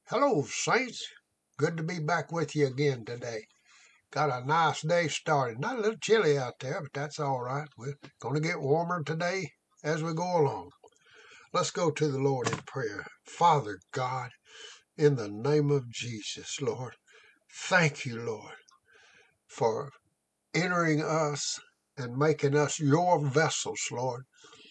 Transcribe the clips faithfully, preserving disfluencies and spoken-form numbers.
Hello, Saints. Good to be back with you again today. Got a nice day started. Not a little chilly out there, but that's all right. We're going to get warmer today as we go along. Let's go to the Lord in prayer. Father God, in the name of Jesus, Lord, thank you, Lord, for entering us and making us your vessels, Lord,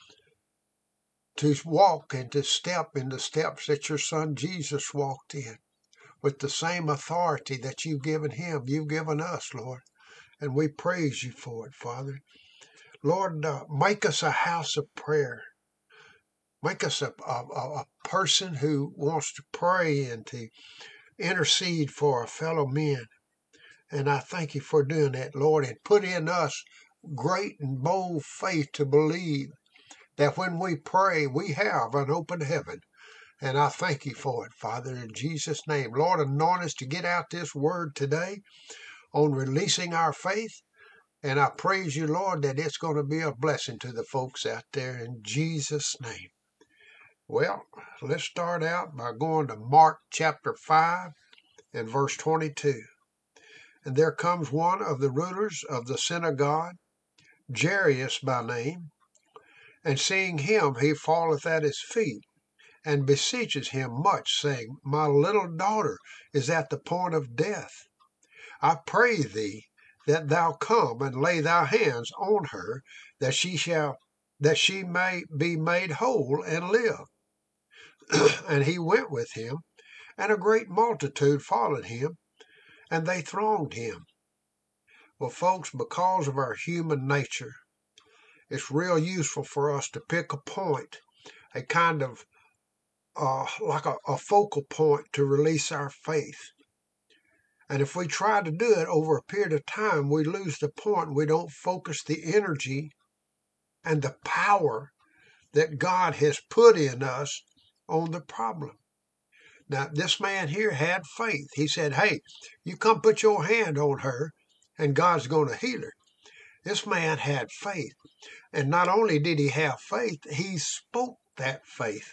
to walk and to step in the steps that your Son Jesus walked in, with the same authority that you've given him, you've given us, Lord. And we praise you for it, Father. Lord, uh, make us a house of prayer. Make us a, a, a person who wants to pray and to intercede for our fellow men. And I thank you for doing that, Lord, and put in us great and bold faith to believe that when we pray, we have an open heaven. And I thank you for it, Father, in Jesus' name. Lord, anoint us to get out this word today on releasing our faith. And I praise you, Lord, that it's going to be a blessing to the folks out there in Jesus' name. Well, let's start out by going to Mark chapter five and verse twenty-two. And there comes one of the rulers of the synagogue, Jairus by name, and seeing him, he falleth at his feet, and beseeches him much, saying, My little daughter is at the point of death. I pray thee that thou come and lay thy hands on her, that she shall that she may be made whole and live. And he went with him, and a great multitude followed him, and they thronged him. Well, folks, because of our human nature, it's real useful for us to pick a point, a kind of uh, like a, a focal point to release our faith. And if we try to do it over a period of time, we lose the point. We don't focus the energy and the power that God has put in us on the problem. Now, this man here had faith. He said, hey, you come put your hand on her and God's going to heal her. This man had faith. And not only did he have faith, he spoke that faith.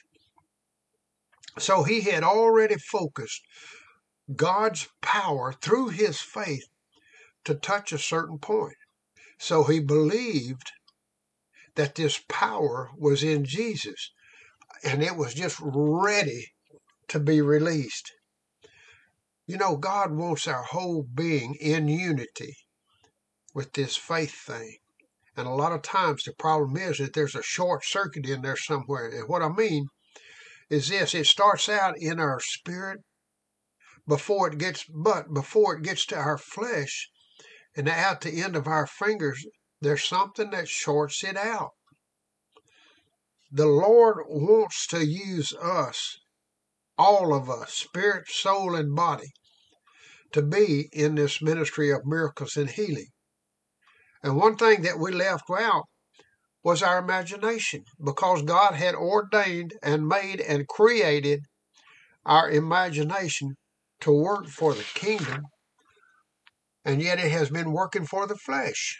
So he had already focused God's power through his faith to touch a certain point. So he believed that this power was in Jesus, and it was just ready to be released. You know, God wants our whole being in unity with this faith thing. And a lot of times the problem is that there's a short circuit in there somewhere. And what I mean is this: it starts out in our spirit before it gets, but before it gets to our flesh, and at the end of our fingers, there's something that shorts it out. The Lord wants to use us, all of us, spirit, soul, and body, to be in this ministry of miracles and healing. And one thing that we left out was our imagination, because God had ordained and made and created our imagination to work for the kingdom, and yet it has been working for the flesh.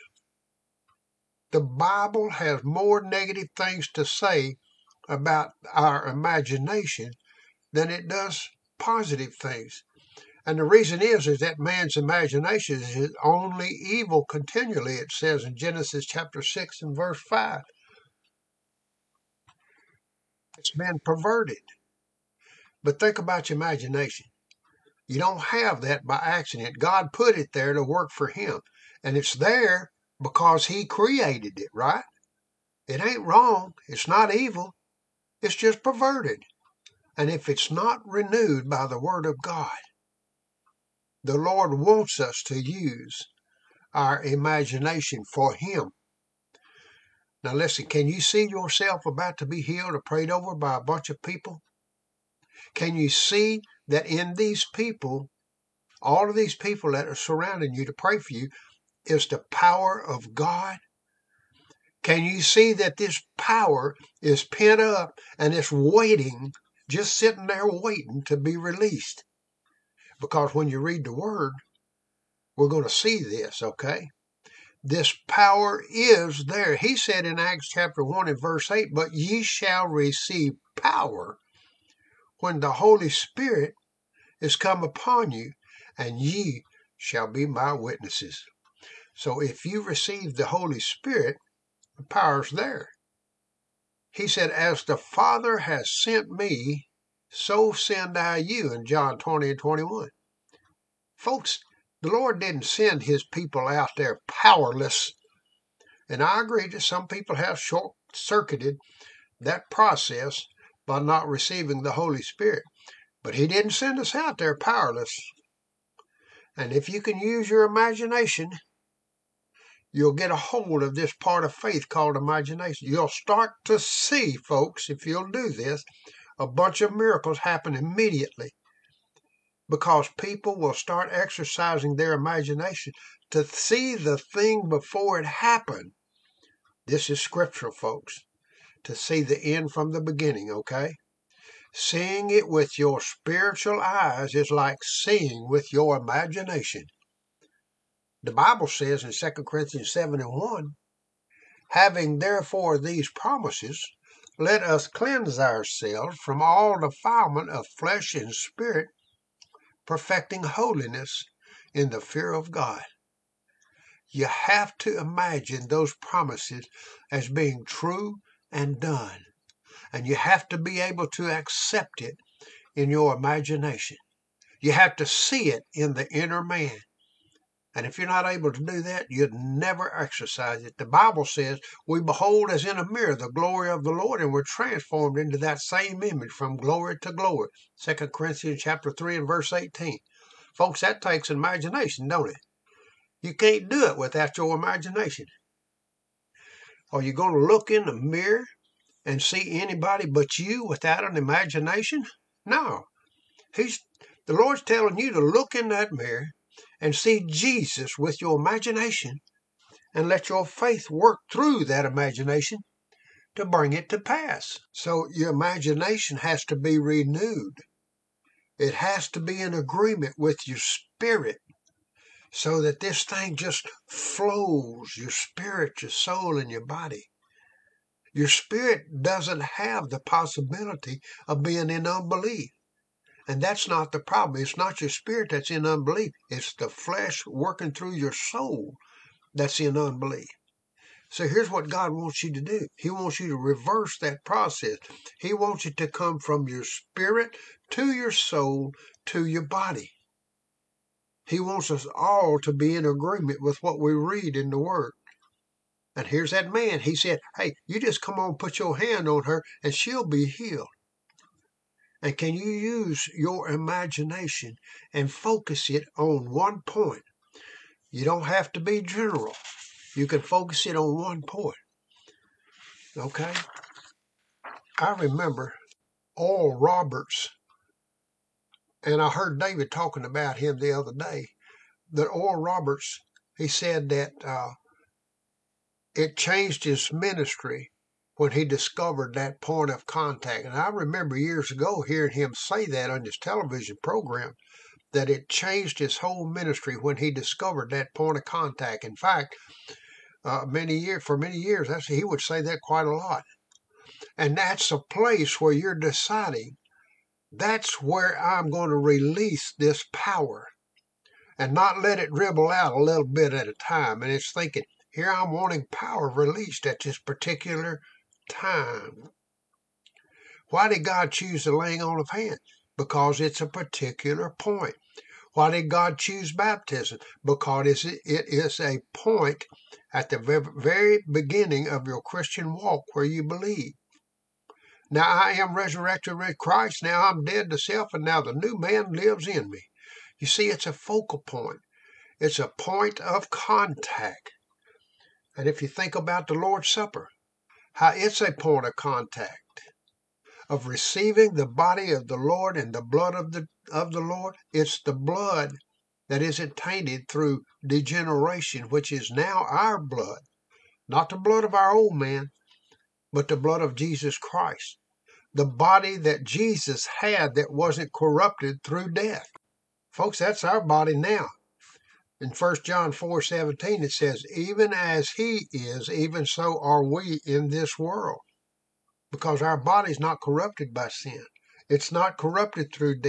The Bible has more negative things to say about our imagination than it does positive things. And the reason is, is that man's imagination is only evil continually, it says in Genesis chapter six and verse five. It's been perverted. But think about your imagination. You don't have that by accident. God put it there to work for him. And it's there because he created it, right? It ain't wrong. It's not evil. It's just perverted. And if it's not renewed by the word of God, the Lord wants us to use our imagination for him. Now listen, can you see yourself about to be healed or prayed over by a bunch of people? Can you see that in these people, all of these people that are surrounding you to pray for you, is the power of God? Can you see that this power is pent up and it's waiting, just sitting there waiting to be released? Because when you read the word, we're going to see this, okay? This power is there. He said in Acts chapter one and verse eight, but ye shall receive power when the Holy Spirit is come upon you, and ye shall be my witnesses. So if you receive the Holy Spirit, the power's there. He said, as the Father has sent me, so send I you, in John twenty and twenty-one. Folks, the Lord didn't send his people out there powerless. And I agree that some people have short-circuited that process by not receiving the Holy Spirit. But he didn't send us out there powerless. And if you can use your imagination, you'll get a hold of this part of faith called imagination. You'll start to see, folks, if you'll do this, a bunch of miracles happen immediately. Because people will start exercising their imagination to see the thing before it happened. This is scriptural, folks. To see the end from the beginning, okay? Seeing it with your spiritual eyes is like seeing with your imagination. The Bible says in Second Corinthians seven and one, having therefore these promises, let us cleanse ourselves from all defilement of flesh and spirit, perfecting holiness in the fear of God. You have to imagine those promises as being true and done. And you have to be able to accept it in your imagination. You have to see it in the inner man. And if you're not able to do that, you'd never exercise it. The Bible says, we behold as in a mirror the glory of the Lord, and we're transformed into that same image from glory to glory. Second Corinthians chapter three and verse eighteen. Folks, that takes imagination, don't it? You can't do it without your imagination. Are you going to look in the mirror and see anybody but you without an imagination? No. He's, the Lord's telling you to look in that mirror and see Jesus with your imagination and let your faith work through that imagination to bring it to pass. So your imagination has to be renewed. It has to be in agreement with your spirit so that this thing just flows, your spirit, your soul, and your body. Your spirit doesn't have the possibility of being in unbelief. And that's not the problem. It's not your spirit that's in unbelief. It's the flesh working through your soul that's in unbelief. So here's what God wants you to do. He wants you to reverse that process. He wants you to come from your spirit to your soul to your body. He wants us all to be in agreement with what we read in the Word. And here's that man. He said, hey, you just come on, put your hand on her, and she'll be healed. And can you use your imagination and focus it on one point? You don't have to be general. You can focus it on one point. Okay? I remember Oral Roberts, and I heard David talking about him the other day, that Oral Roberts, he said that uh, it changed his ministry when he discovered that point of contact. And I remember years ago hearing him say that on his television program, that it changed his whole ministry when he discovered that point of contact. In fact, uh, many years for many years, that's, he would say that quite a lot. And that's a place where you're deciding, that's where I'm going to release this power and not let it dribble out a little bit at a time. And it's thinking, here I'm wanting power released at this particular time. Why did God choose the laying on of hands? Because it's a particular point. Why did God choose baptism? Because it is a point at the very beginning of your Christian walk where you believe. Now I am resurrected with Christ. Now I'm dead to self, and now the new man lives in me. You see, it's a focal point. It's a point of contact. And if you think about the Lord's Supper, how it's a point of contact of receiving the body of the Lord and the blood of the of the Lord. It's the blood that isn't tainted through degeneration, which is now our blood, not the blood of our old man, but the blood of Jesus Christ, the body that Jesus had that wasn't corrupted through death. Folks, that's our body now. In First John four seventeen, it says, even as he is, even so are we in this world. Because our body's not corrupted by sin. It's not corrupted through death.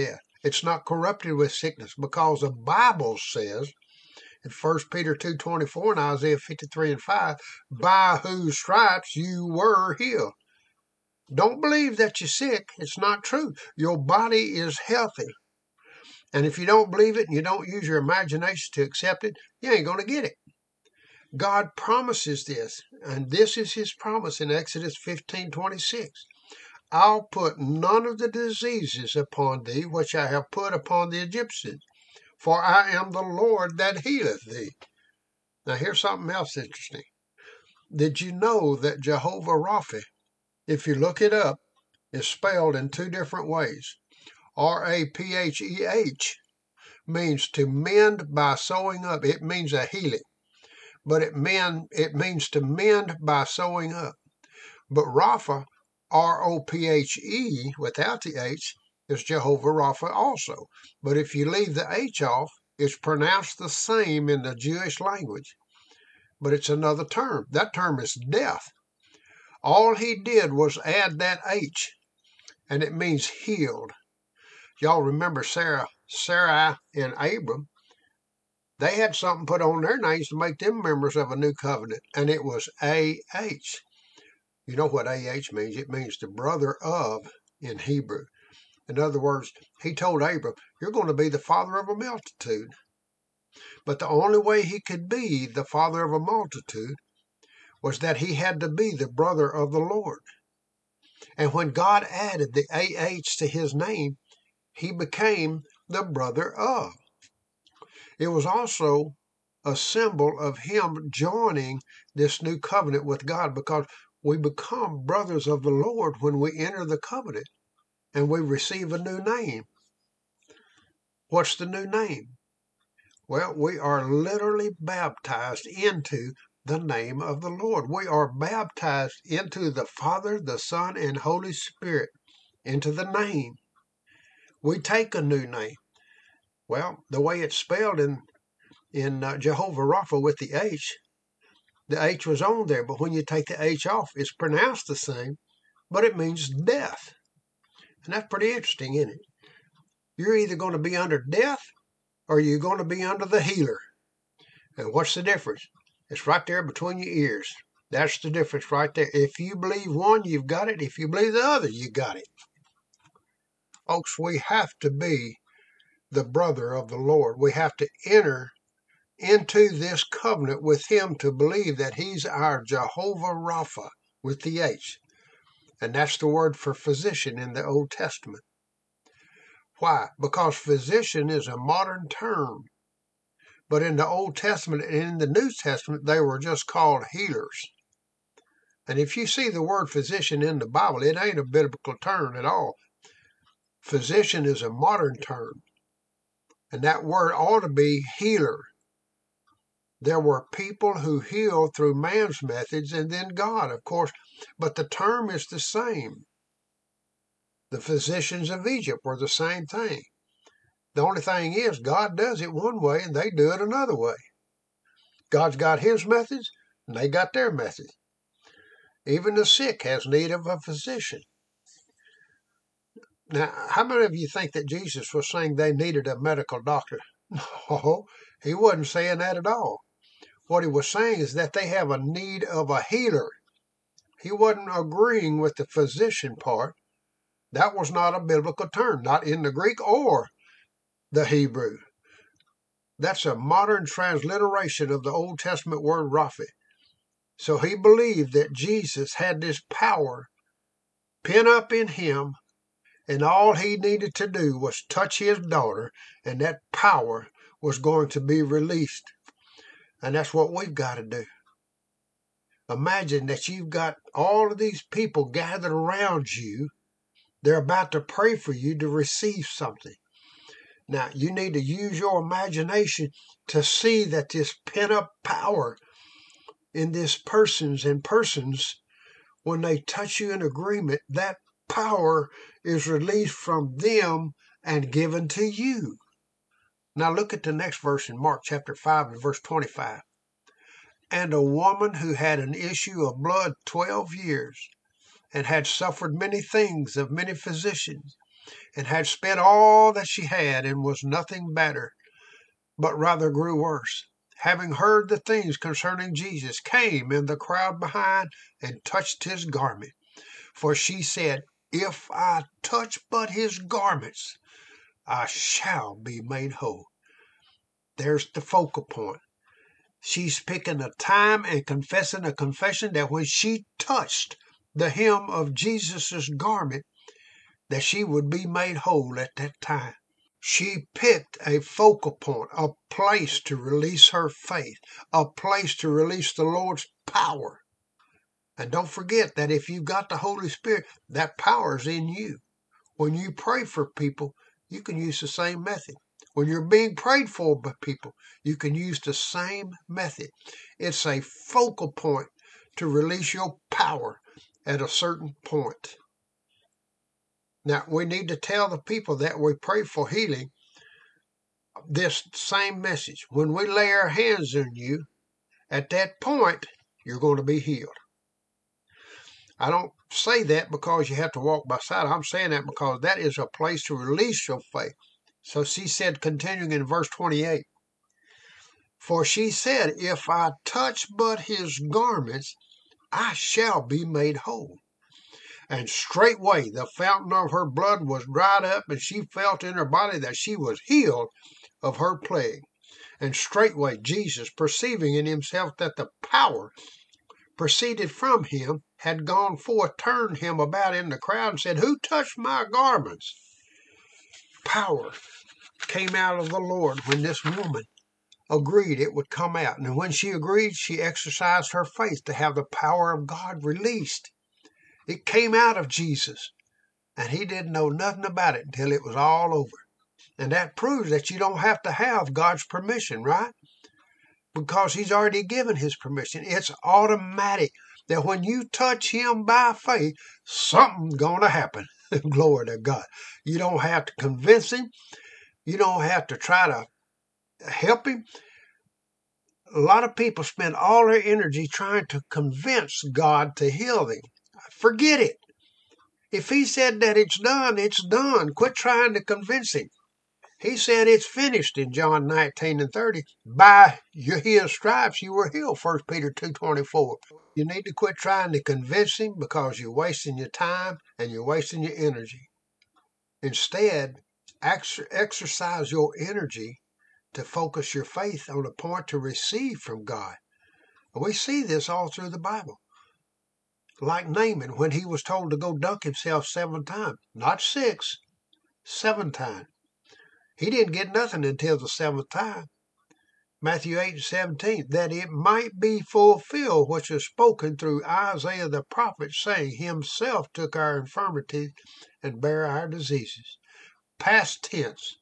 It's not corrupted with sickness, because the Bible says in First Peter two twenty-four and Isaiah fifty-three and five, by whose stripes you were healed. Don't believe that you're sick. It's not true. Your body is healthy. And if you don't believe it and you don't use your imagination to accept it, you ain't going to get it. God promises this, and this is his promise in Exodus fifteen twenty-six. I'll put none of the diseases upon thee which I have put upon the Egyptians, for I am the Lord that healeth thee. Now here's something else interesting. Did you know that Jehovah Rapha, if you look it up, is spelled in two different ways? R A P H E H means to mend by sewing up. It means a healing. But it, mend, it means to mend by sewing up. But Rapha, R O P H E, without the H, is Jehovah Rapha also. But if you leave the H off, it's pronounced the same in the Jewish language. But it's another term. That term is death. All he did was add that H, and it means healed. Y'all remember Sarah, Sarai and Abram? They had something put on their names to make them members of a new covenant, and it was A H. You know what A H means? It means the brother of in Hebrew. In other words, he told Abram, you're going to be the father of a multitude. But the only way he could be the father of a multitude was that he had to be the brother of the Lord. And when God added the A H to his name, he became the brother of. It was also a symbol of him joining this new covenant with God, because we become brothers of the Lord when we enter the covenant and we receive a new name. What's the new name? Well, we are literally baptized into the name of the Lord. We are baptized into the Father, the Son, and Holy Spirit, into the name. We take a new name. Well, the way it's spelled in, in uh, Jehovah Rapha with the H, the H was on there, but when you take the H off, it's pronounced the same, but it means death. And that's pretty interesting, isn't it? You're either going to be under death or you're going to be under the healer. And what's the difference? It's right there between your ears. That's the difference right there. If you believe one, you've got it. If you believe the other, you got it. Folks, we have to be the brother of the Lord. We have to enter into this covenant with him to believe that he's our Jehovah Rapha with the H. And that's the word for physician in the Old Testament. Why? Because physician is a modern term. But in the Old Testament and in the New Testament, they were just called healers. And if you see the word physician in the Bible, it ain't a biblical term at all. Physician is a modern term. And that word ought to be healer. There were people who healed through man's methods and then God, of course, but the term is the same. The physicians of Egypt were the same thing. The only thing is, God does it one way and they do it another way. God's got his methods and they got their methods. Even the sick has need of a physician. Now, how many of you think that Jesus was saying they needed a medical doctor? No, he wasn't saying that at all. What he was saying is that they have a need of a healer. He wasn't agreeing with the physician part. That was not a biblical term, not in the Greek or the Hebrew. That's a modern transliteration of the Old Testament word Rapha. So he believed that Jesus had this power pent up in him, and all he needed to do was touch his daughter, and that power was going to be released. And that's what we've got to do. Imagine that you've got all of these people gathered around you. They're about to pray for you to receive something. Now, you need to use your imagination to see that this pent-up power in this persons and persons, when they touch you in agreement, that power is released from them and given to you. Now look at the next verse in Mark chapter five and verse twenty-five. And a woman who had an issue of blood twelve years, and had suffered many things of many physicians, and had spent all that she had, and was nothing better, but rather grew worse. Having heard the things concerning Jesus, came in the crowd behind, and touched his garment. For she said, If I touch but his garments, I shall be made whole. There's the focal point. She's picking a time and confessing a confession that when she touched the hem of Jesus's garment, that she would be made whole at that time. She picked a focal point, a place to release her faith, a place to release the Lord's power. And don't forget that if you've got the Holy Spirit, that power is in you. When you pray for people, you can use the same method. When you're being prayed for by people, you can use the same method. It's a focal point to release your power at a certain point. Now, we need to tell the people that we pray for healing this same message. When we lay our hands on you, at that point, you're going to be healed. I don't say that because you have to walk by sight. I'm saying that because that is a place to release your faith. So she said, continuing in verse twenty-eight, For she said, If I touch but his garments, I shall be made whole. And straightway the fountain of her blood was dried up, and she felt in her body that she was healed of her plague. And straightway Jesus, perceiving in himself that the power proceeded from him, had gone forth, turned him about in the crowd, and said, Who touched my garments? Power came out of the Lord when this woman agreed it would come out. And when she agreed, she exercised her faith to have the power of God released. It came out of Jesus, and he didn't know nothing about it until it was all over. And that proves that you don't have to have God's permission, right? Because he's already given his permission. It's automatic that when you touch him by faith, something's going to happen. Glory to God. You don't have to convince him. You don't have to try to help him. A lot of people spend all their energy trying to convince God to heal them. Forget it. If he said that it's done, it's done. Quit trying to convince him. He said it's finished in John nineteen and thirty. By his stripes you were healed, First Peter two twenty-four. You need to quit trying to convince him because you're wasting your time and you're wasting your energy. Instead, ex- exercise your energy to focus your faith on a point to receive from God. We see this all through the Bible. Like Naaman, when he was told to go dunk himself seven times, not six, seven times. He didn't get nothing until the seventh time. Matthew eight and seventeen, that it might be fulfilled which is spoken through Isaiah the prophet, saying, Himself took our infirmities and bare our diseases. Past tense.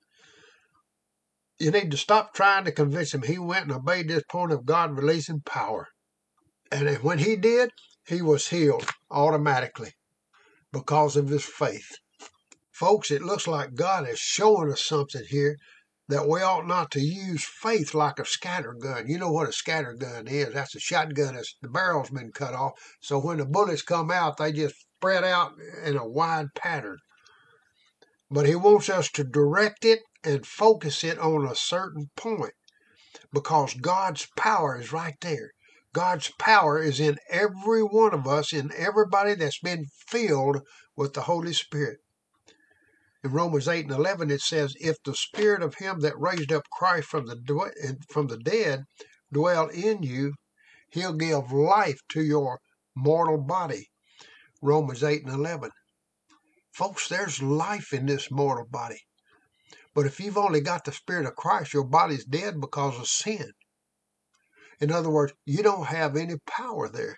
You need to stop trying to convince him. He went and obeyed this point of God releasing power. And when he did, he was healed automatically because of his faith. Folks, it looks like God is showing us something here that we ought not to use faith like a scatter gun. You know what a scatter gun is. That's a shotgun that's the barrel's been cut off. So when the bullets come out, they just spread out in a wide pattern. But he wants us to direct it and focus it on a certain point because God's power is right there. God's power is in every one of us, in everybody that's been filled with the Holy Spirit. In Romans eight and eleven, it says, If the spirit of him that raised up Christ from the, from the dead dwell in you, he'll give life to your mortal body. Romans eight and eleven. Folks, there's life in this mortal body. But if you've only got the Spirit of Christ, your body's dead because of sin. In other words, you don't have any power there.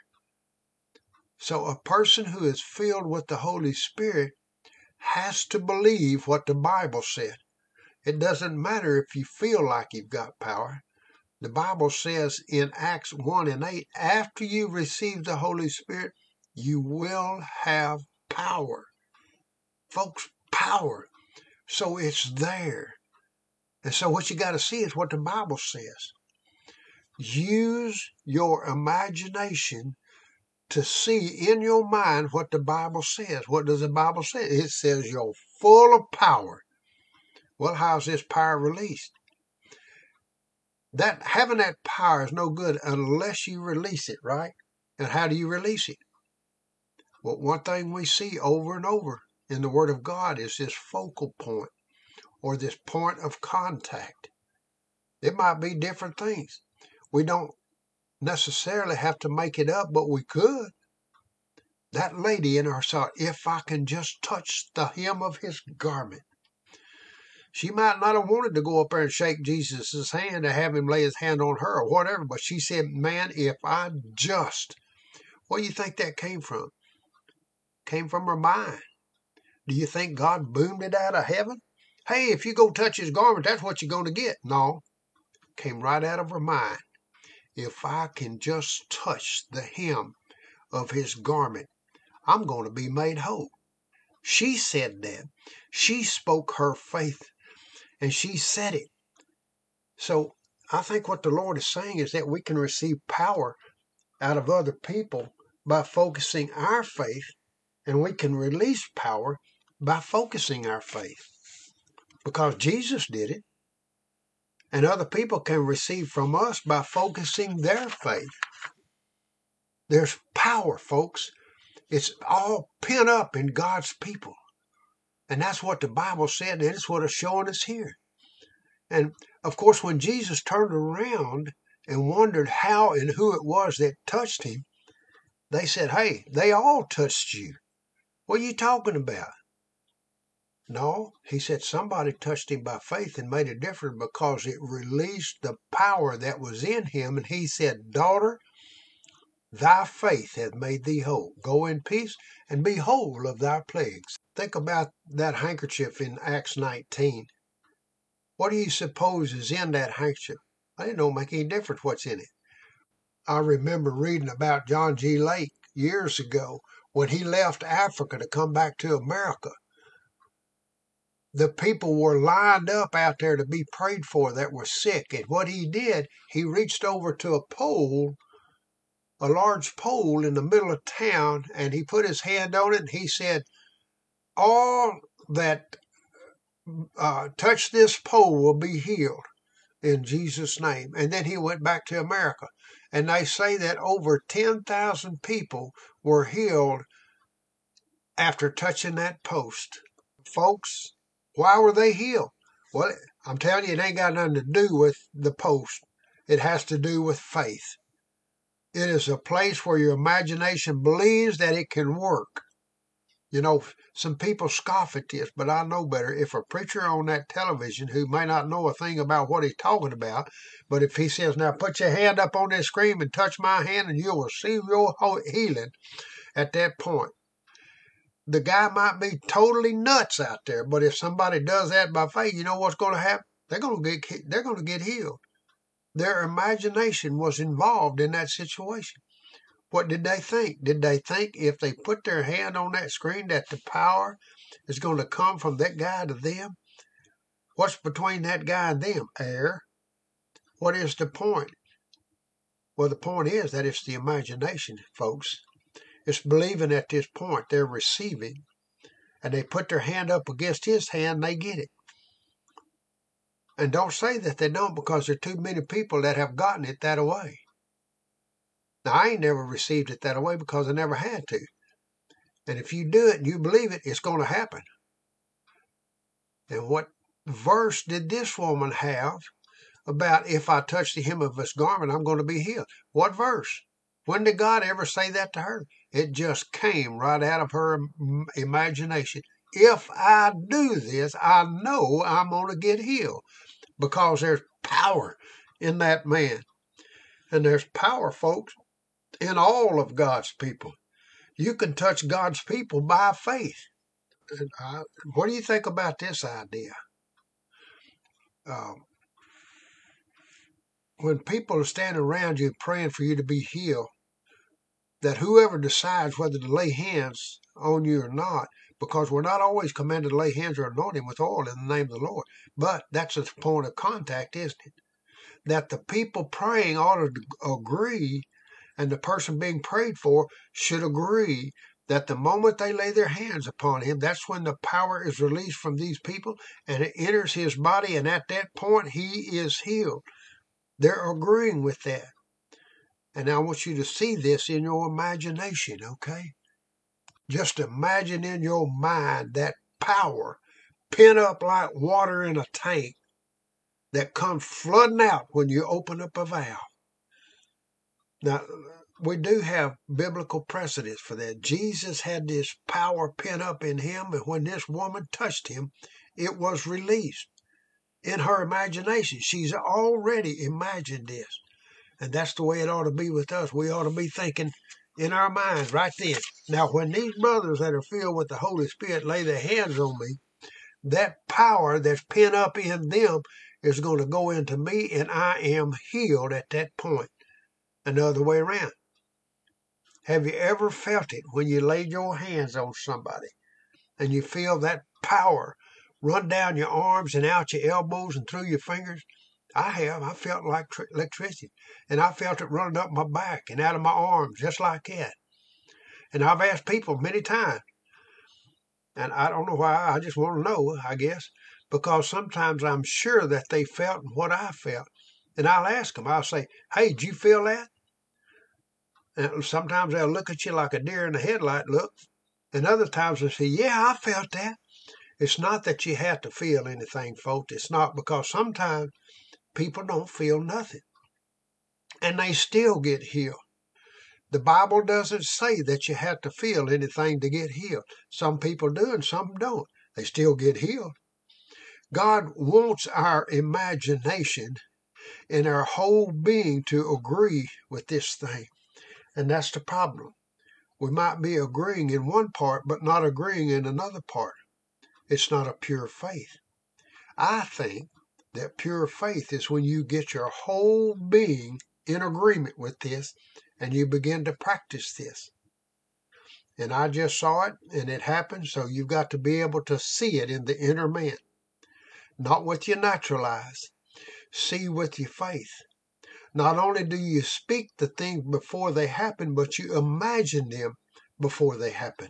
So a person who is filled with the Holy Spirit has to believe what the Bible said. It doesn't matter if you feel like you've got power. The Bible says in Acts one and eight, after you receive the Holy Spirit, you will have power. Folks, power. So it's there. And so what you got to see is what the Bible says. Use your imagination to see in your mind what the Bible says. What does the Bible say? It says your full of power. Well, how's this power released? That having that power is no good unless you release it, right? And how do you release it? Well, one thing we see over and over in the Word of God is this focal point or this point of contact. It might be different things. We don't necessarily have to make it up, but we could. That lady in her thought, if I can just touch the hem of his garment. She might not have wanted to go up there and shake Jesus' hand or have him lay his hand on her or whatever, but she said, man, if I just, where do you think that came from? Came from her mind. Do you think God boomed it out of heaven? Hey, if you go touch his garment, that's what you're going to get. No, came right out of her mind. If I can just touch the hem of his garment, I'm going to be made whole. She said that. She spoke her faith, and she said it. So I think what the Lord is saying is that we can receive power out of other people by focusing our faith, and we can release power by focusing our faith. Because Jesus did it. And other people can receive from us by focusing their faith. There's power, folks. It's all pent up in God's people. And that's what the Bible said, and it's what it's showing us here. And, of course, when Jesus turned around and wondered how and who it was that touched him, they said, hey, they all touched you. What are you talking about? No, he said somebody touched him by faith and made a difference because it released the power that was in him. And he said, daughter, thy faith hath made thee whole. Go in peace and be whole of thy plagues. Think about that handkerchief in Acts nineteen. What do you suppose is in that handkerchief? It don't make any difference what's in it. I remember reading about John G. Lake years ago when he left Africa to come back to America. The people were lined up out there to be prayed for that were sick. And what he did, he reached over to a pole, a large pole in the middle of town, and he put his hand on it and he said, all that uh, touch this pole will be healed in Jesus' name. And then he went back to America. And they say that over ten thousand people were healed after touching that post. Folks, why were they healed? Well, I'm telling you, it ain't got nothing to do with the post. It has to do with faith. It is a place where your imagination believes that it can work. You know, some people scoff at this, but I know better. If a preacher on that television who may not know a thing about what he's talking about, but if he says, now put your hand up on this screen and touch my hand and you'll receive your healing at that point. The guy might be totally nuts out there, but if somebody does that by faith, you know what's going to happen? They're going to get they're going to get healed. Their imagination was involved in that situation. What did they think? Did they think if they put their hand on that screen that the power is going to come from that guy to them? What's between that guy and them? Air. What is the point? Well, the point is that it's the imagination, folks. It's believing at this point they're receiving, and they put their hand up against his hand, and they get it. And don't say that they don't, because there are too many people that have gotten it that way. Now, I ain't never received it that way because I never had to. And if you do it and you believe it, it's going to happen. And what verse did this woman have about if I touch the hem of his garment, I'm going to be healed? What verse? When did God ever say that to her? It just came right out of her imagination. If I do this, I know I'm going to get healed because there's power in that man. And there's power, folks, in all of God's people. You can touch God's people by faith. And I, what do you think about this idea? Um, when people are standing around you praying for you to be healed, that whoever decides whether to lay hands on you or not, because we're not always commanded to lay hands or anoint him with oil in the name of the Lord, but that's the point of contact, isn't it? That the people praying ought to agree, and the person being prayed for should agree that the moment they lay their hands upon him, that's when the power is released from these people and it enters his body, and at that point he is healed. They're agreeing with that. And I want you to see this in your imagination, okay? Just imagine in your mind that power pent up like water in a tank that comes flooding out when you open up a valve. Now, we do have biblical precedents for that. Jesus had this power pent up in him, and when this woman touched him, it was released in her imagination. She's already imagined this. And that's the way it ought to be with us. We ought to be thinking in our minds right then. Now, when these brothers that are filled with the Holy Spirit lay their hands on me, that power that's pent up in them is going to go into me, and I am healed at that point. Another way around. Have you ever felt it when you laid your hands on somebody and you feel that power run down your arms and out your elbows and through your fingers? I have. I felt like tr- electricity, and I felt it running up my back and out of my arms just like that. And I've asked people many times, and I don't know why. I just want to know, I guess, because sometimes I'm sure that they felt what I felt. And I'll ask them, I'll say, hey, did you feel that? And sometimes they'll look at you like a deer in the headlight look. And other times they'll say, yeah, I felt that. It's not that you have to feel anything, folks. It's not, because sometimes people don't feel nothing. And they still get healed. The Bible doesn't say that you have to feel anything to get healed. Some people do and some don't. They still get healed. God wants our imagination and our whole being to agree with this thing. And that's the problem. We might be agreeing in one part, but not agreeing in another part. It's not a pure faith. I think that pure faith is when you get your whole being in agreement with this and you begin to practice this. And I just saw it, and it happened, so you've got to be able to see it in the inner man. Not with your natural eyes. See with your faith. Not only do you speak the things before they happen, but you imagine them before they happen.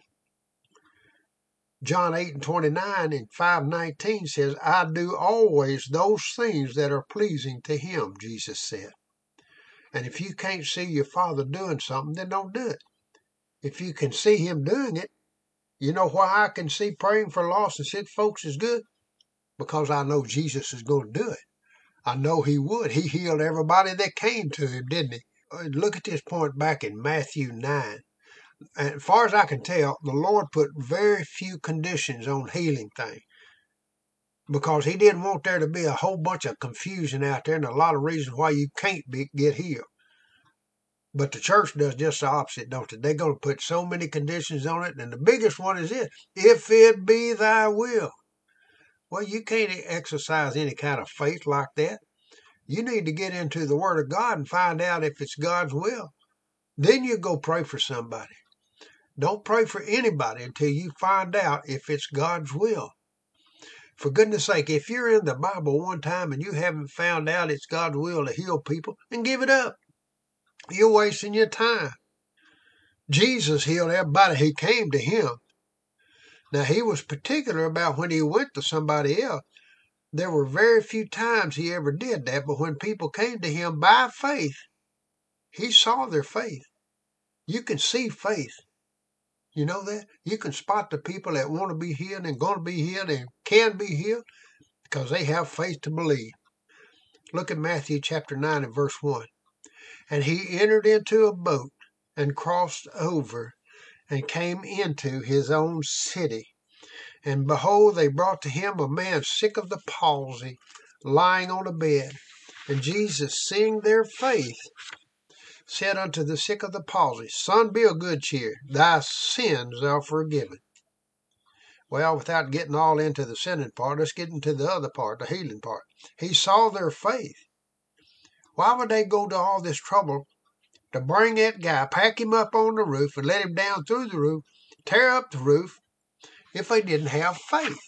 John eight and twenty-nine and five nineteen says, I do always those things that are pleasing to him, Jesus said. And if you can't see your Father doing something, then don't do it. If you can see him doing it, you know why I can see praying for lost and sick folks is good? Because I know Jesus is going to do it. I know he would. He healed everybody that came to him, didn't he? Look at this point back in Matthew nine. And as far as I can tell, the Lord put very few conditions on healing things, because he didn't want there to be a whole bunch of confusion out there and a lot of reasons why you can't be, get healed. But the church does just the opposite, don't they? They're going to put so many conditions on it, and the biggest one is this: if it be thy will. Well, you can't exercise any kind of faith like that. You need to get into the Word of God and find out if it's God's will. Then you go pray for somebody. Don't pray for anybody until you find out if it's God's will. For goodness sake, if you're in the Bible one time and you haven't found out it's God's will to heal people, then give it up. You're wasting your time. Jesus healed everybody who came to him. Now, he was particular about when he went to somebody else. There were very few times he ever did that, but when people came to him by faith, he saw their faith. You can see faith. You know that? You can spot the people that want to be healed and going to be healed and can be healed because they have faith to believe. Look at Matthew chapter nine and verse one. And he entered into a boat and crossed over and came into his own city. And behold, they brought to him a man sick of the palsy, lying on a bed. And Jesus, seeing their faith, said unto the sick of the palsy, Son, be of good cheer, thy sins are forgiven. Well, without getting all into the sinning part, let's get into the other part, the healing part. He saw their faith. Why would they go to all this trouble to bring that guy, pack him up on the roof, and let him down through the roof, tear up the roof, if they didn't have faith?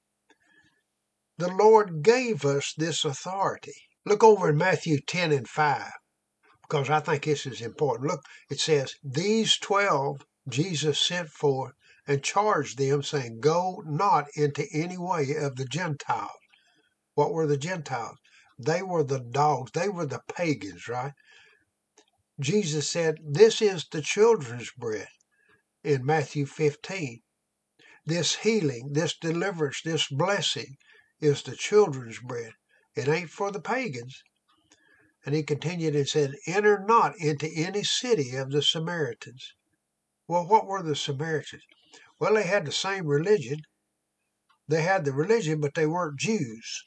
The Lord gave us this authority. Look over in Matthew ten and five, because I think this is important. Look, it says, These twelve Jesus sent forth and charged them, saying, go not into any way of the Gentiles. What were the Gentiles? They were the dogs. They were the pagans, right? Jesus said, this is the children's bread in Matthew fifteen. This healing, this deliverance, this blessing is the children's bread. It ain't for the pagans. And he continued and said, enter not into any city of the Samaritans. Well, what were the Samaritans? Well, they had the same religion. They had the religion, but they weren't Jews.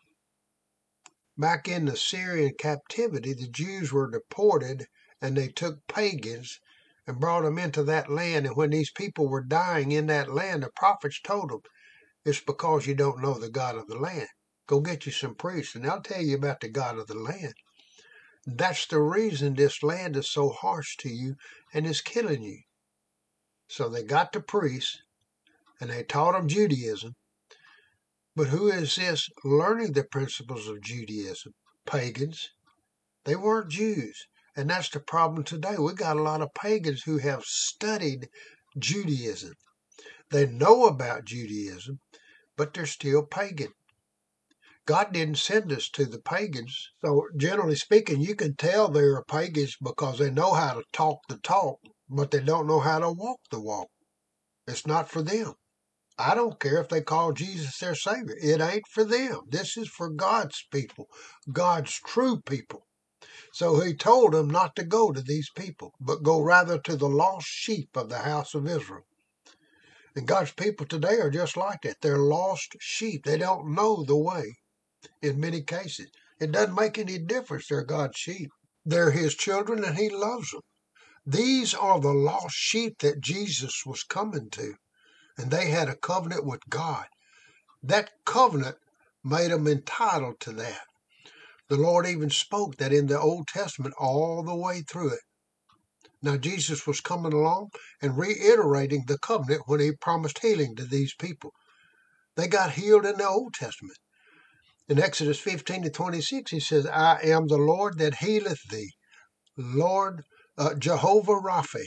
Back in the Syrian captivity, the Jews were deported, and they took pagans and brought them into that land. And when these people were dying in that land, the prophets told them, it's because you don't know the God of the land. Go get you some priests, and they'll tell you about the God of the land. That's the reason this land is so harsh to you and is killing you. So they got the priests, and they taught them Judaism. But who is this learning the principles of Judaism? Pagans. They weren't Jews. And that's the problem today. We got a lot of pagans who have studied Judaism. They know about Judaism, but they're still pagan. God didn't send us to the pagans. So generally speaking, you can tell they're pagans because they know how to talk the talk, but they don't know how to walk the walk. It's not for them. I don't care if they call Jesus their Savior. It ain't for them. This is for God's people, God's true people. So he told them not to go to these people, but go rather to the lost sheep of the house of Israel. And God's people today are just like that. They're lost sheep. They don't know the way in many cases. It doesn't make any difference. They're God's sheep. They're his children, and he loves them. These are the lost sheep that Jesus was coming to. And they had a covenant with God. That covenant made them entitled to that. The Lord even spoke that in the Old Testament all the way through it. Now Jesus was coming along and reiterating the covenant when he promised healing to these people. They got healed in the Old Testament. In Exodus fifteen to twenty-six, he says, I am the Lord that healeth thee, Lord uh, Jehovah Rapha.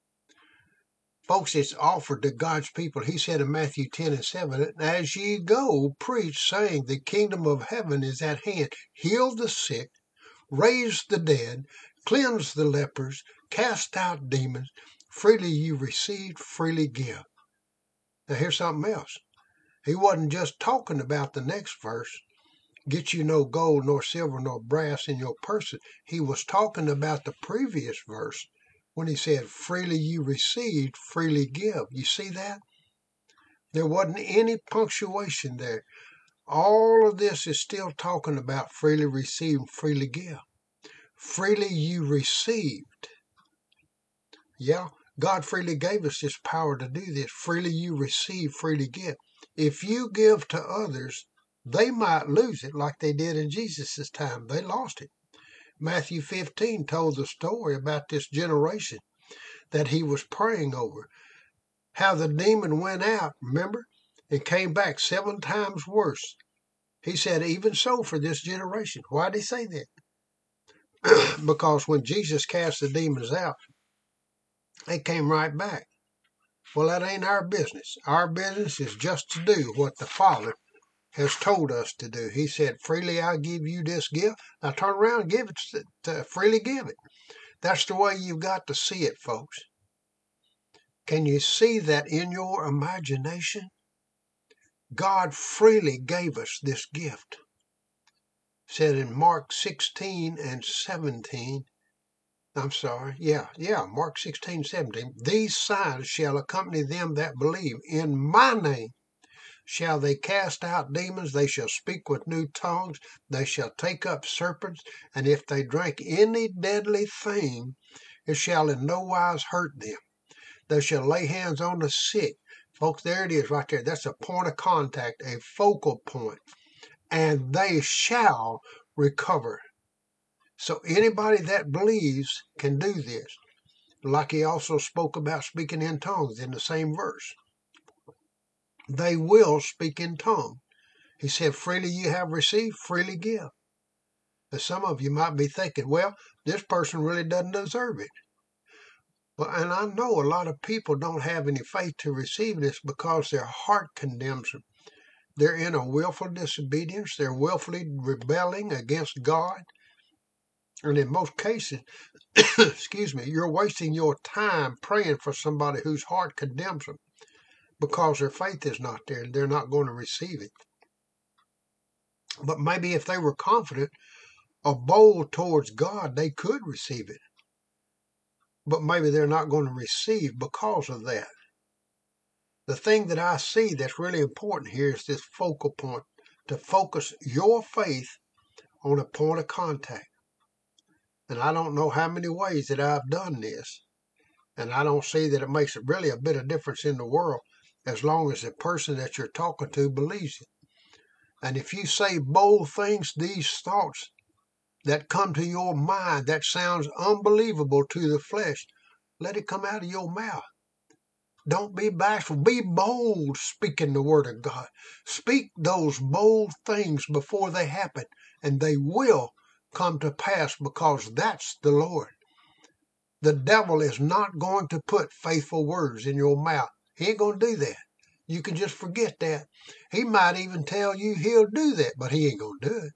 Folks, it's offered to God's people. He said in Matthew ten and seven, as ye go, preach, saying, the kingdom of heaven is at hand. Heal the sick, raise the dead, cleanse the lepers, cast out demons. Freely you received, freely give. Now here's something else. He wasn't just talking about the next verse, get you no gold, nor silver, nor brass in your person. He was talking about the previous verse, when he said, freely you received, freely give. You see that? There wasn't any punctuation there. All of this is still talking about freely receive, freely give. Freely you received. Yeah, God freely gave us this power to do this. Freely you receive, freely give. If you give to others, they might lose it like they did in Jesus' time. They lost it. Matthew fifteen told the story about this generation that he was praying over. How the demon went out, remember, and came back seven times worse. He said, even so for this generation. Why did he say that? Because when Jesus cast the demons out, they came right back. Well, that ain't our business. Our business is just to do what the Father has told us to do. He said, freely I give you this gift. Now turn around and give it to, to freely give it. That's the way you've got to see it, folks. Can you see that in your imagination? God freely gave us this gift. Said in Mark sixteen and seventeen, I'm sorry, yeah, yeah, Mark sixteen, seventeen, these signs shall accompany them that believe. In my name shall they cast out demons, they shall speak with new tongues, they shall take up serpents, and if they drink any deadly thing, it shall in no wise hurt them. They shall lay hands on the sick. Folks, there it is right there. That's a point of contact, a focal point. And they shall recover. So anybody that believes can do this. Like he also spoke about speaking in tongues in the same verse. They will speak in tongues. He said, freely you have received, freely give. And some of you might be thinking, well, this person really doesn't deserve it. Well, and I know a lot of people don't have any faith to receive this because their heart condemns them. They're in a willful disobedience. They're willfully rebelling against God. And in most cases, excuse me, you're wasting your time praying for somebody whose heart condemns them because their faith is not there and they're not going to receive it. But maybe if they were confident or bold towards God, they could receive it. But maybe they're not going to receive because of that. The thing that I see that's really important here is this focal point, to focus your faith on a point of contact. And I don't know how many ways that I've done this, and I don't see that it makes really a bit of difference in the world as long as the person that you're talking to believes it. And if you say bold things, these thoughts that come to your mind that sounds unbelievable to the flesh, let it come out of your mouth. Don't be bashful. Be bold speaking the word of God. Speak those bold things before they happen, and they will come to pass because that's the Lord. The devil is not going to put faithful words in your mouth. He ain't going to do that. You can just forget that. He might even tell you he'll do that, but he ain't going to do it.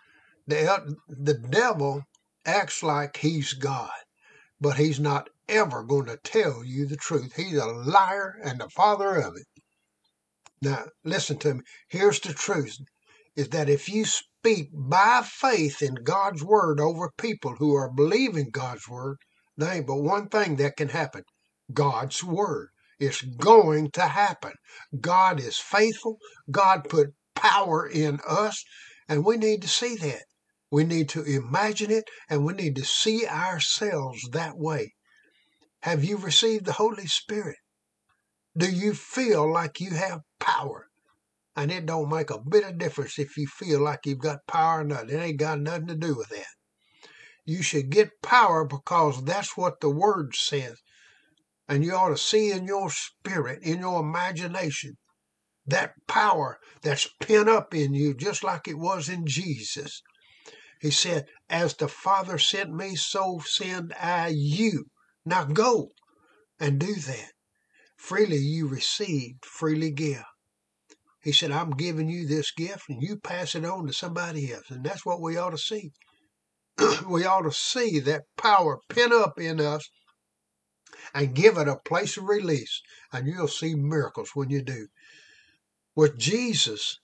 The, the devil acts like he's God, but he's not ever going to tell you the truth. He's a liar and the father of it. Now, listen to me. Here's the truth, is that if you speak by faith in God's word over people who are believing God's word, there ain't but one thing that can happen. God's word. It's going to happen. God is faithful. God put power in us, and we need to see that. We need to imagine it, and we need to see ourselves that way. Have you received the Holy Spirit? Do you feel like you have power? And it don't make a bit of difference if you feel like you've got power or not. It ain't got nothing to do with that. You should get power because that's what the Word says. And you ought to see in your spirit, in your imagination, that power that's pent up in you just like it was in Jesus. He said, as the Father sent me, so send I you. Now go and do that. Freely you received, freely give. He said, I'm giving you this gift and you pass it on to somebody else. And that's what we ought to see. We ought to see that power pent up in us and give it a place of release. And you'll see miracles when you do. With Jesus,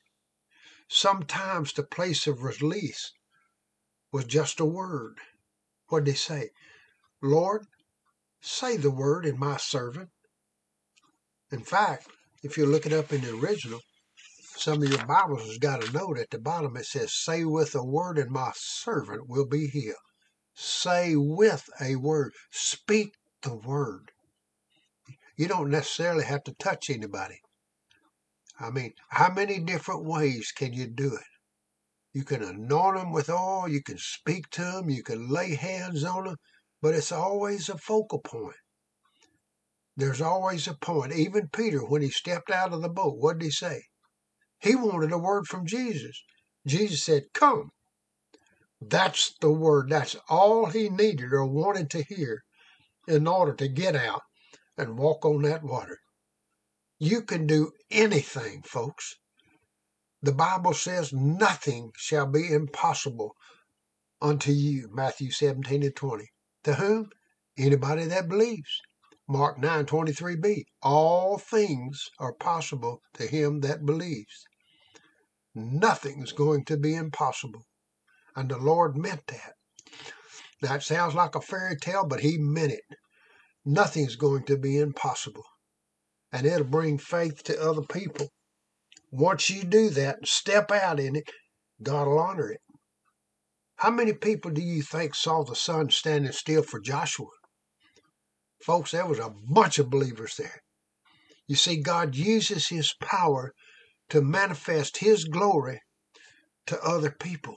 sometimes the place of release was just a word. What did he say? Lord, say the word in my servant. In fact, if you look it up in the original, some of your Bibles has got a note at the bottom. It says, say with a word and my servant will be healed. Say with a word. Speak the word. You don't necessarily have to touch anybody. I mean, how many different ways can you do it? You can anoint them with oil. You can speak to them. You can lay hands on them. But it's always a focal point. There's always a point. Even Peter, when he stepped out of the boat, what did he say? He wanted a word from Jesus. Jesus said, come. That's the word. That's all he needed or wanted to hear in order to get out and walk on that water. You can do anything, folks. The Bible says nothing shall be impossible unto you, Matthew seventeen and twenty. To whom? Anybody that believes. Mark nine twenty-three b. All things are possible to him that believes. Nothing's going to be impossible. And the Lord meant that. Now, it sounds like a fairy tale, but he meant it. Nothing's going to be impossible. And it'll bring faith to other people. Once you do that and step out in it, God will honor it. How many people do you think saw the sun standing still for Joshua? Folks, there was a bunch of believers there. You see, God uses his power to manifest his glory to other people.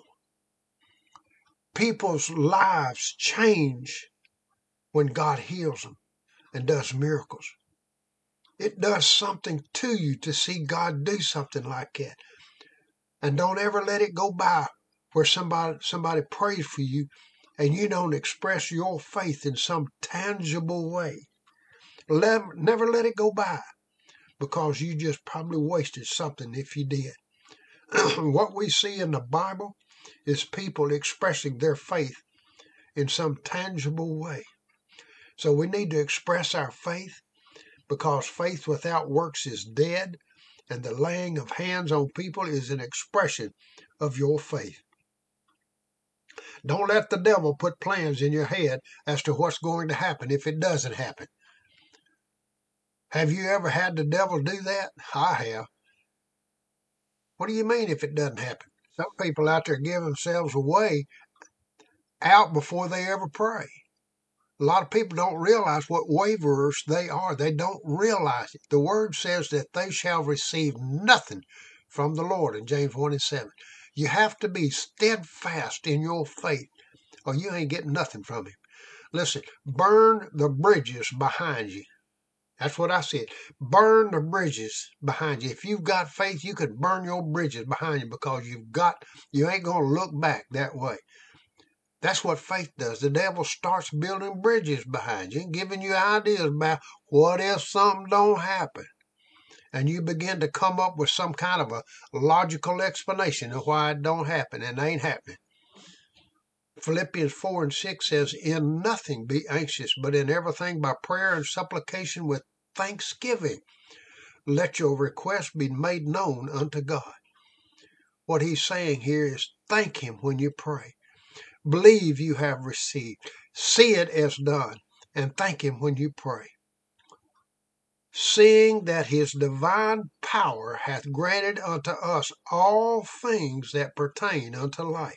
People's lives change when God heals them and does miracles. It does something to you to see God do something like that. And don't ever let it go by where somebody somebody prays for you and you don't express your faith in some tangible way, let, never let it go by, because you just probably wasted something if you did. What we see in the Bible is people expressing their faith in some tangible way. So we need to express our faith, because faith without works is dead, and the laying of hands on people is an expression of your faith. Don't let the devil put plans in your head as to what's going to happen if it doesn't happen. Have you ever had the devil do that? I have. What do you mean if it doesn't happen? Some people out there give themselves away out before they ever pray. A lot of people don't realize what waverers they are. They don't realize it. The word says that they shall receive nothing from the Lord in James one and seven. You have to be steadfast in your faith, or you ain't getting nothing from him. Listen, burn the bridges behind you. That's what I said. Burn the bridges behind you. If you've got faith, you can burn your bridges behind you, because you've got, you ain't going to look back that way. That's what faith does. The devil starts building bridges behind you and giving you ideas about what if something don't happen. And you begin to come up with some kind of a logical explanation of why it don't happen, and it ain't happening. Philippians four and six says, in nothing be anxious, but in everything by prayer and supplication with thanksgiving, let your requests be made known unto God. What he's saying here is thank him when you pray. Believe you have received. See it as done, and thank him when you pray. Seeing that his divine power hath granted unto us all things that pertain unto life.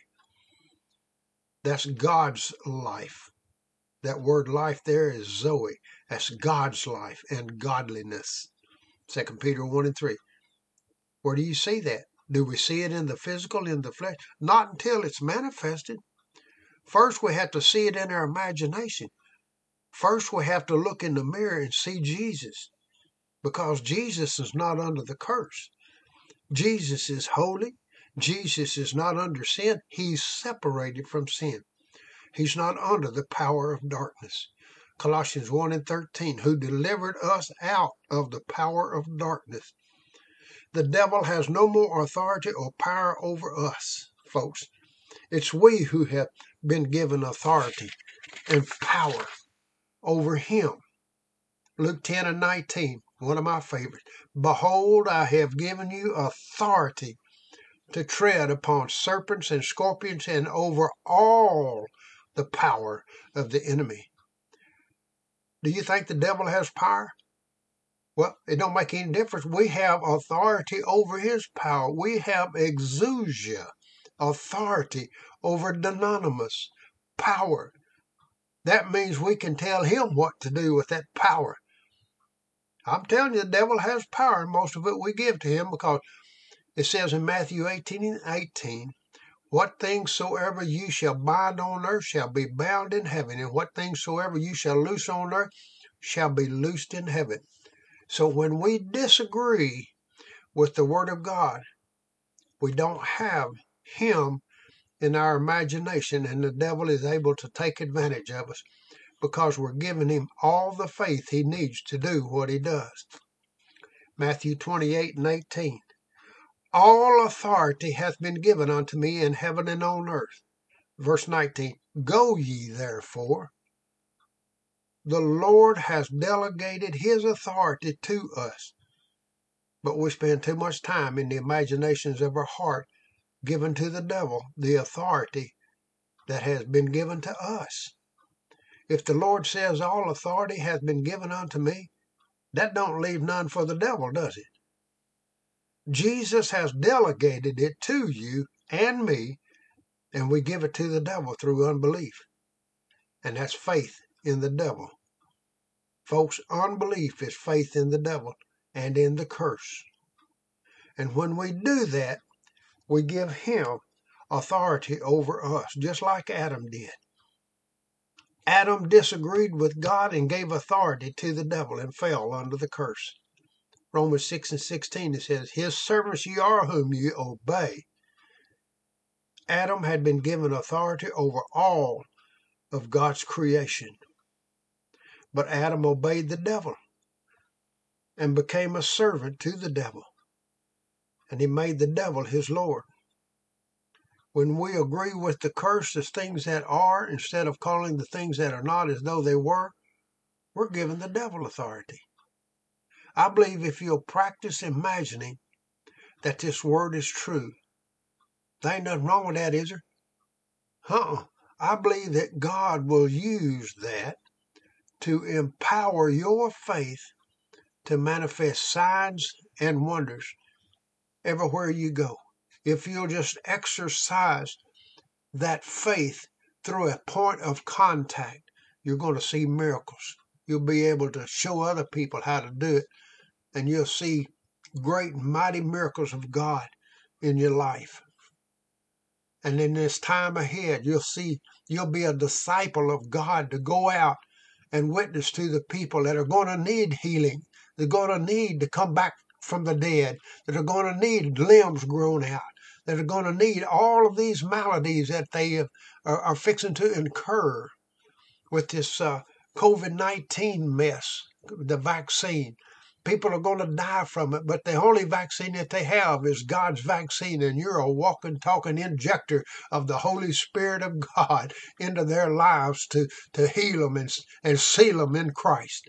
That's God's life. That word life there is Zoe. That's God's life and godliness. Second Peter one and three. Where do you see that? Do we see it in the physical, in the flesh? Not until it's manifested. First, we have to see it in our imagination. First, we have to look in the mirror and see Jesus, because Jesus is not under the curse. Jesus is holy. Jesus is not under sin. He's separated from sin. He's not under the power of darkness. Colossians one and thirteen, who delivered us out of the power of darkness. The devil has no more authority or power over us, folks. It's we who have been given authority and power over him. Luke ten and nineteen, one of my favorites. Behold, I have given you authority to tread upon serpents and scorpions and over all the power of the enemy. Do you think the devil has power? Well, it don't make any difference. We have authority over his power. We have exousia, authority over dunamis, power. That means we can tell him what to do with that power. I'm telling you, the devil has power, and most of it we give to him, because it says in Matthew eighteen and eighteen, what things soever you shall bind on earth shall be bound in heaven, and what things soever you shall loose on earth shall be loosed in heaven. So when we disagree with the Word of God, we don't have him in our imagination, and the devil is able to take advantage of us, because we're giving him all the faith he needs to do what he does. Matthew twenty-eight and eighteen. All authority hath been given unto me in heaven and on earth. Verse nineteen. Go ye therefore. The Lord has delegated his authority to us. But we spend too much time in the imaginations of our heart giving to the devil the authority that has been given to us. If the Lord says all authority hath been given unto me, that don't leave none for the devil, does it? Jesus has delegated it to you and me, and we give it to the devil through unbelief. And that's faith in the devil. Folks, unbelief is faith in the devil and in the curse. And when we do that, we give him authority over us, just like Adam did. Adam disagreed with God and gave authority to the devil and fell under the curse. Romans six and sixteen, it says, his servants ye are whom ye obey. Adam had been given authority over all of God's creation. But Adam obeyed the devil and became a servant to the devil. And he made the devil his Lord. When we agree with the curse as things that are, instead of calling the things that are not as though they were, we're giving the devil authority. I believe if you'll practice imagining that this word is true, there ain't nothing wrong with that, is there? Uh-uh. I believe that God will use that to empower your faith to manifest signs and wonders everywhere you go. If you'll just exercise that faith through a point of contact, you're going to see miracles. You'll be able to show other people how to do it, and you'll see great and mighty miracles of God in your life. And in this time ahead, you'll see, you'll be a disciple of God to go out and witness to the people that are going to need healing. They're going to need to come back from the dead, that are going to need limbs grown out, that are going to need all of these maladies that they are, are fixing to incur with this uh, COVID nineteen mess, the vaccine. People are going to die from it, but the only vaccine that they have is God's vaccine, and you're a walking, talking injector of the Holy Spirit of God into their lives to, to heal them and, and seal them in Christ.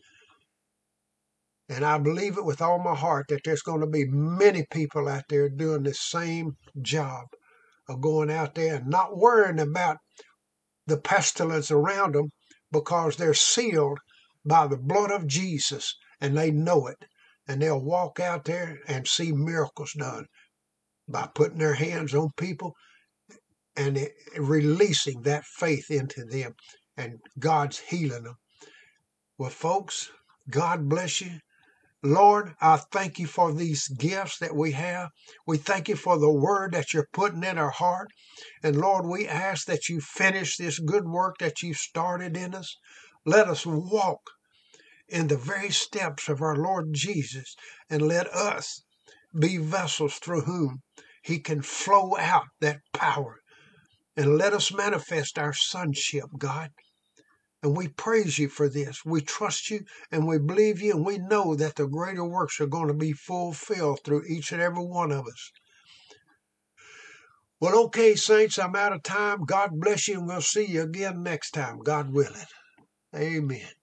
And I believe it with all my heart that there's going to be many people out there doing the same job of going out there and not worrying about the pestilence around them, because they're sealed by the blood of Jesus and they know it. And they'll walk out there and see miracles done by putting their hands on people and it, releasing that faith into them, and God's healing them. Well, folks, God bless you. Lord, I thank you for these gifts that we have. We thank you for the word that you're putting in our heart. And Lord, we ask that you finish this good work that you started in us. Let us walk in the very steps of our Lord Jesus, and let us be vessels through whom he can flow out that power. And let us manifest our sonship, God. And we praise you for this. We trust you and we believe you, and we know that the greater works are going to be fulfilled through each and every one of us. Well, okay, saints, I'm out of time. God bless you, and we'll see you again next time, God willing. Amen.